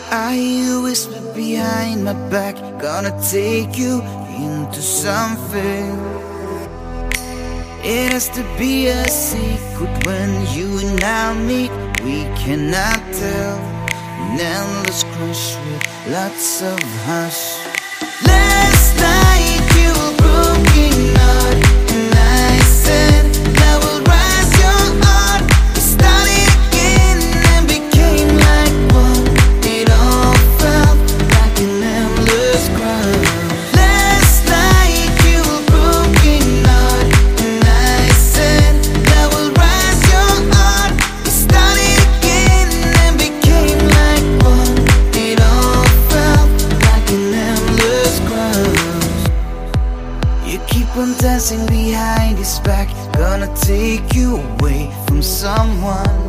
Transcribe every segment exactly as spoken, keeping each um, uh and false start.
I whisper behind my back, gonna take you into something. It has to be a secret when you and I meet. We cannot tell. An endless crush with lots of hush. Last night you were broken heart, and I said I will rise your heart. We started again and became like one. It all felt like an endless crush. Last night you were broken heart, and I said I will rise your heart. We started again and became like one. It all felt like an endless crush. You keep on dancing behind his back, gonna take you away from someone.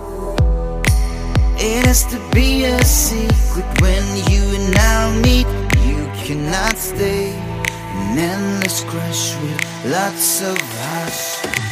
It has to be a secret when you and I meet. You cannot stay. An endless crush with lots of hush.